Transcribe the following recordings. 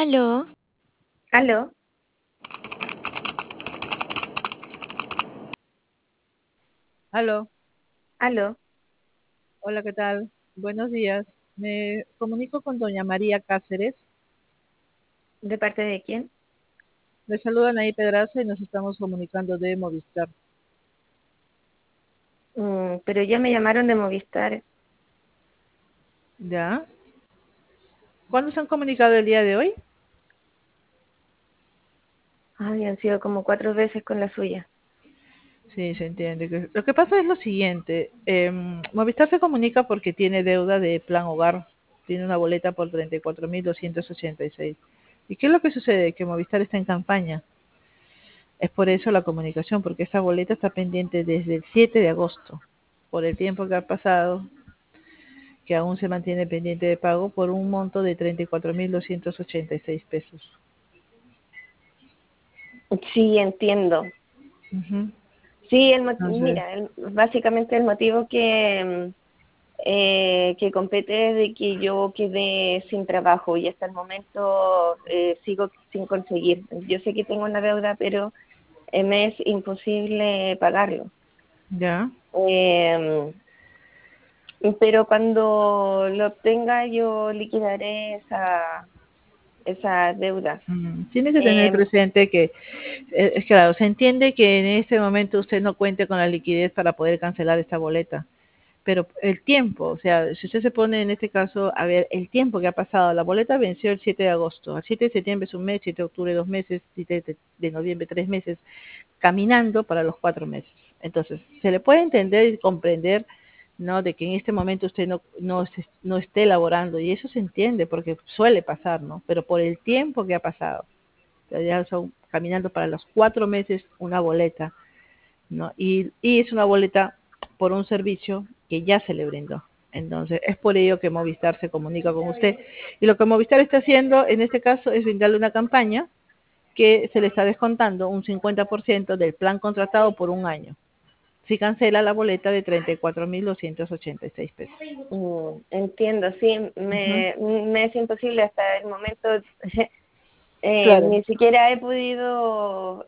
Aló, Aló, Aló, aló, hola, ¿qué tal? Buenos días. Me comunico con doña María Cáceres. ¿de parte de quién? Le saludan ahí Pedraza y nos estamos comunicando de Movistar. Pero ya me llamaron de Movistar. ¿Ya? ¿Cuándo se han comunicado el día de hoy? Habían sido como 4 veces con la suya. Sí, se entiende. Lo que pasa es lo siguiente. Movistar se comunica porque tiene deuda de Plan Hogar. Tiene una boleta por 34.286. ¿Y qué es lo que sucede? Que Movistar está en campaña. Es por eso la comunicación, porque esta boleta está pendiente desde el 7 de agosto. Por el tiempo que ha pasado, que aún se mantiene pendiente de pago por un monto de 34.286 pesos. Sí, entiendo. Ujú. Sí, Entonces, mira, básicamente el motivo que compete es de que yo quedé sin trabajo y hasta el momento sigo sin conseguir. Yo sé que tengo una deuda, pero me es imposible pagarlo. ya. Eh, pero cuando lo obtenga yo liquidaré esa deuda. Tiene que tener Eh, presente que, es claro, se entiende que en este momento usted no cuente con la liquidez para poder cancelar esta boleta, pero el tiempo, o sea, si usted se pone en este caso a ver el tiempo que ha pasado, la boleta venció el 7 de agosto, el 7 de septiembre es un mes, 7 de octubre 2 meses, 7 de noviembre 3 meses, caminando para los 4 meses. Entonces, se le puede entender y comprender, ¿no? De que en este momento usted no esté elaborando, y eso se entiende porque suele pasar, ¿no? Pero por el tiempo que ha pasado, ya son caminando para los 4 meses una boleta, ¿no? Y es una boleta por un servicio que ya se le brindó. Entonces, es por ello que Movistar se comunica con usted. Y lo que Movistar está haciendo en este caso es brindarle una campaña que se le está descontando un 50% del plan contratado por un año. Si cancela la boleta de 34.286 pesos. Entiendo, sí, Ujú. me es imposible hasta el momento, Claro. ni siquiera he podido,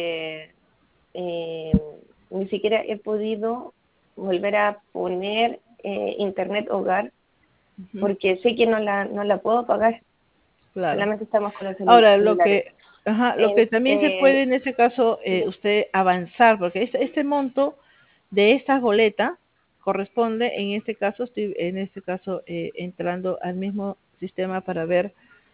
eh, ni siquiera he podido volver a poner internet hogar Ujú. porque sé que no la puedo pagar, Claro. solamente estamos con los Ahora, celulares. lo que también se Eh, puede en ese caso usted avanzar, porque este monto de esta boleta corresponde, en este caso, estoy en este caso entrando al mismo sistema para ver,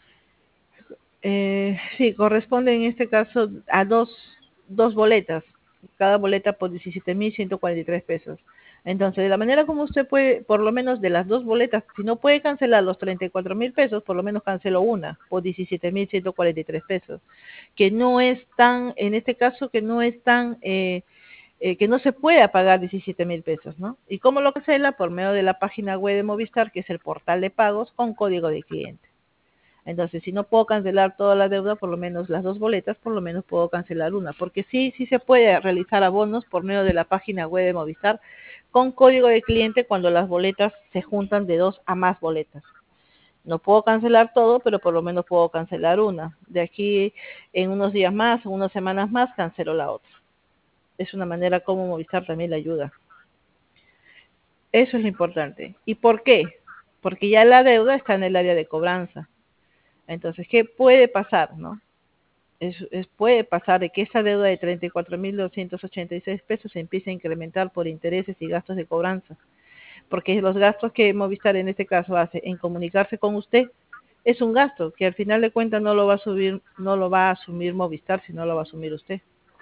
sí, corresponde en este caso a dos boletas, cada boleta por 17.143 pesos. Entonces, de la manera como usted puede, por lo menos de las dos boletas, si no puede cancelar los 34.000 pesos, por lo menos canceló una por 17.143 pesos, que no es tan, en este caso, que no es tan, que no se puede pagar 17.000 pesos, ¿no? ¿Y cómo lo cancela? Por medio de la página web de Movistar, que es el portal de pagos con código de cliente. Entonces, si no puedo cancelar toda la deuda, por lo menos las dos boletas, por lo menos puedo cancelar una, porque sí se puede realizar abonos por medio de la página web de Movistar con código de cliente cuando las boletas se juntan de dos a más boletas. No puedo cancelar todo, pero por lo menos puedo cancelar una. De aquí en unos días más, en unas semanas más, cancelo la otra. Es una manera como Movistar también le ayuda. Eso es lo importante. ¿Y por qué? Porque ya la deuda está en el área de cobranza. Entonces, ¿qué puede pasar, no? Puede pasar de que esa deuda de 34.286 pesos se empiece a incrementar por intereses y gastos de cobranza, porque los gastos que Movistar en este caso hace en comunicarse con usted es un gasto que al final de cuentas no lo va a subir, no lo va a asumir Movistar, sino lo va a asumir usted.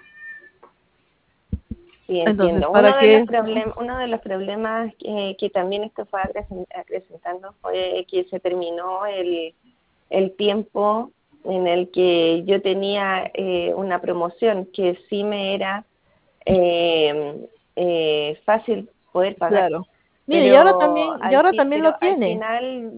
Sí, Entonces, entiendo. ¿para qué? Uno de los problemas que también esto fue acrecentando fue que se terminó el tiempo en el que yo tenía una promoción que sí me era eh, fácil poder pagar, Claro. Mire, y ahora también, y ahora también pero lo al tiene. final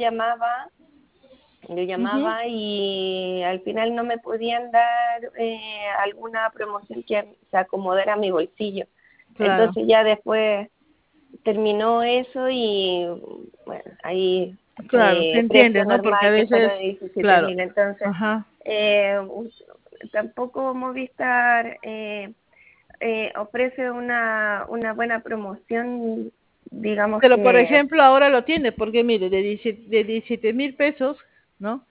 yo Ujú. llamaba y al final no me podían dar alguna promoción que se acomodara a mi bolsillo. Claro. Entonces ya después terminó eso y bueno, ahí Claro, se entiende, precio ¿no? Porque a normal que son veces, los 17 claro, mil. Entonces, ajá. eh, u- tampoco Movistar ofrece una buena promoción, digamos Pero por que... ejemplo, ahora lo tiene, porque mire, de 17,000 pesos, ¿no?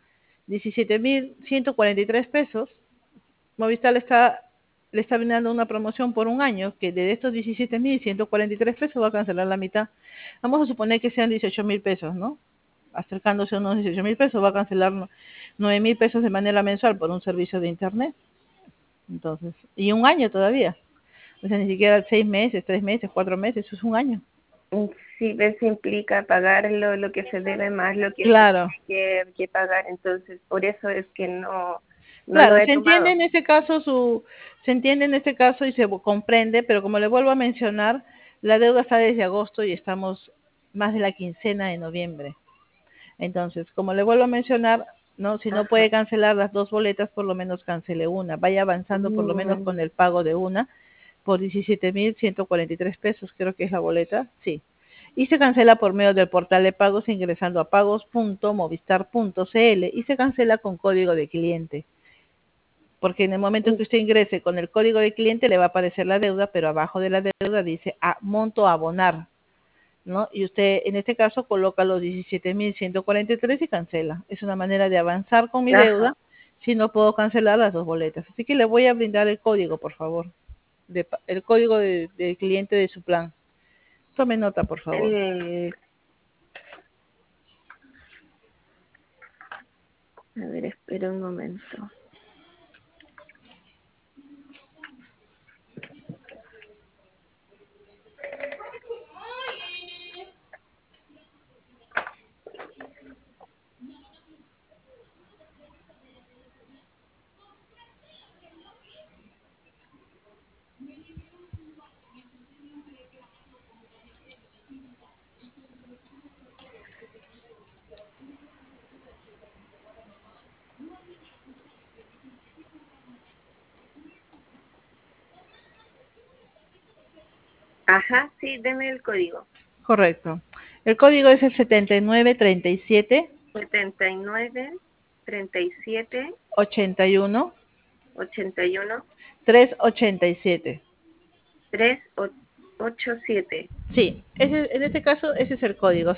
17,143 pesos, Movistar le está brindando una promoción por un año, que de estos 17,143 pesos va a cancelar la mitad. Vamos a suponer que sean 18,000 pesos, ¿no? Acercándose a unos 18,000 pesos, va a cancelar 9,000 pesos de manera mensual por un servicio de internet. Entonces, y un año todavía. O sea, ni siquiera 6 meses, 3 meses, 4 meses, eso es un año. Sí, eso implica pagar lo que se debe más lo que se Claro, tiene que pagar, entonces por eso es que no lo claro, he tomado. se entiende en este caso y se comprende, pero como le vuelvo a mencionar, la deuda está desde agosto y estamos más de la quincena de noviembre. Entonces, como le vuelvo a mencionar, no, si no Ajá. puede cancelar las dos boletas, por lo menos cancele una, vaya avanzando por lo menos Mm, con el pago de una por 17,143 pesos, creo que es la boleta, sí. Y se cancela por medio del portal de pagos ingresando a pagos.movistar.cl y se cancela con código de cliente. Porque en el momento que usted ingrese con el código de cliente le va a aparecer la deuda, pero abajo de la deuda dice monto a abonar, ¿no? Y usted en este caso coloca los 17,143 y cancela. Es una manera de avanzar con mi ajá. deuda si no puedo cancelar las dos boletas. Así que le voy a brindar el código, por favor, el código de cliente de su plan. Tome nota, por favor. Eh, a ver, espera un momento. Ajá, sí, deme el código. Correcto. El código es el 7937 79 37 81 81 387. 387. Sí, en este caso ese es el código,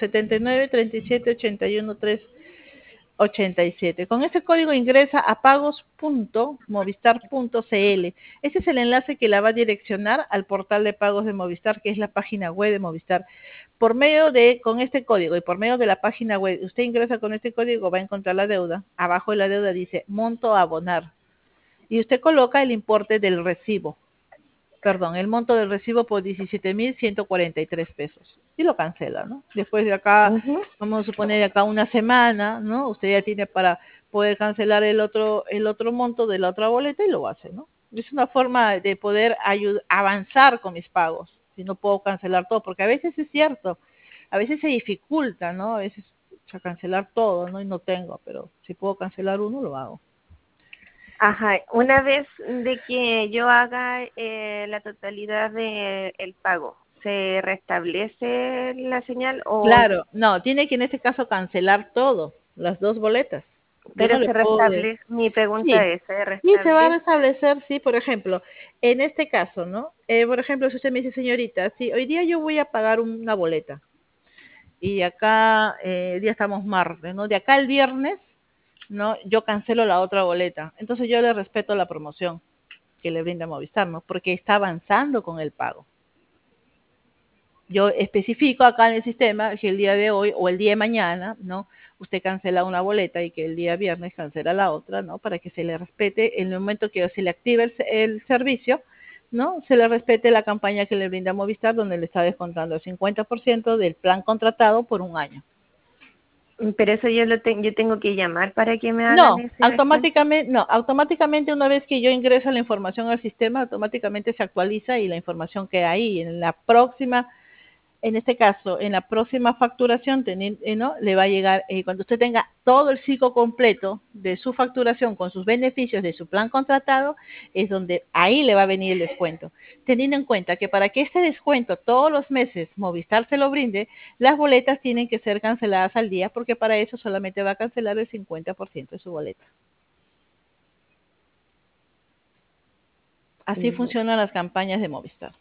7937 81 387. Con este código ingresa a pagos.movistar.cl. Ese es el enlace que la va a direccionar al portal de pagos de Movistar, que es la página web de Movistar. Con este código y por medio de la página web, usted ingresa con este código, va a encontrar la deuda. Abajo de la deuda dice monto a abonar. Y usted coloca el importe del recibo, perdón, el monto del recibo por 17,143 pesos y lo cancela, ¿no? Después de acá, Ujú. vamos a suponer de acá una semana, ¿no? Usted ya tiene para poder cancelar el otro monto de la otra boleta y lo hace, ¿no? Es una forma de poder avanzar con mis pagos, si no puedo cancelar todo, porque a veces es cierto, a veces se dificulta, ¿no? A veces cancelar todo, ¿no? Y no tengo, pero si puedo cancelar uno, lo hago. Ajá, una vez de que yo haga la totalidad del pago, ¿se restablece la señal o Claro, no, tiene que en este caso cancelar todo, las dos boletas. Yo no pero le se puedo restablece? Mi pregunta sí, es, ¿se y se va a restablece? restablecer, sí, por ejemplo, en este caso, ¿no? Por ejemplo, si usted me dice, señorita, si hoy día yo voy a pagar una boleta y acá, día estamos martes, ¿no? De acá el viernes, ¿no? Yo cancelo la otra boleta. Entonces yo le respeto la promoción que le brinda Movistar, ¿no? Porque está avanzando con el pago. Yo especifico acá en el sistema que el día de hoy o el día de mañana, ¿no? Usted cancela una boleta y que el día viernes cancela la otra, ¿no? Para que se le respete en el momento que se le activa el servicio, ¿no? Se le respete la campaña que le brinda Movistar, donde le está descontando el 50% del plan contratado por un año. Pero eso yo tengo que llamar para que me hagan No, ese descuento. automáticamente una vez que yo ingreso la información al sistema, automáticamente se actualiza y la información queda ahí. En la próxima en este caso, en la próxima facturación, ¿no? Le va a llegar, cuando usted tenga todo el ciclo completo de su facturación con sus beneficios de su plan contratado, es donde ahí le va a venir el descuento. Teniendo en cuenta que para que este descuento todos los meses Movistar se lo brinde, las boletas tienen que ser canceladas al día, porque para eso solamente va a cancelar el 50% de su boleta. Así funcionan las campañas de Movistar.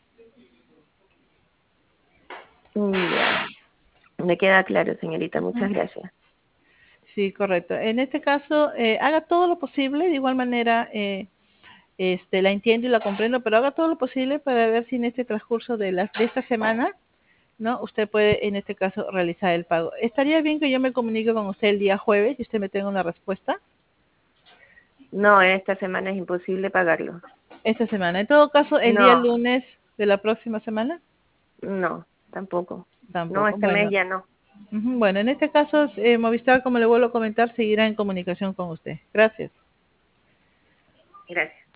Ya. Me queda claro, señorita. Muchas gracias. Sí, correcto. En este caso, haga todo lo posible. De igual manera, la entiendo y la comprendo, pero haga todo lo posible para ver si en este transcurso de esta semana, ¿no? Usted puede, en este caso, realizar el pago. ¿Estaría bien que yo me comunique con usted el día jueves y usted me tenga una respuesta? No, esta semana es imposible pagarlo. Esta semana. En todo caso, el día No, lunes de la próxima semana. no, tampoco. No, Tampoco. este mes Bueno, ya no. bueno, en este caso, Movistar, como le vuelvo a comentar, seguirá en comunicación con usted. Gracias. Gracias.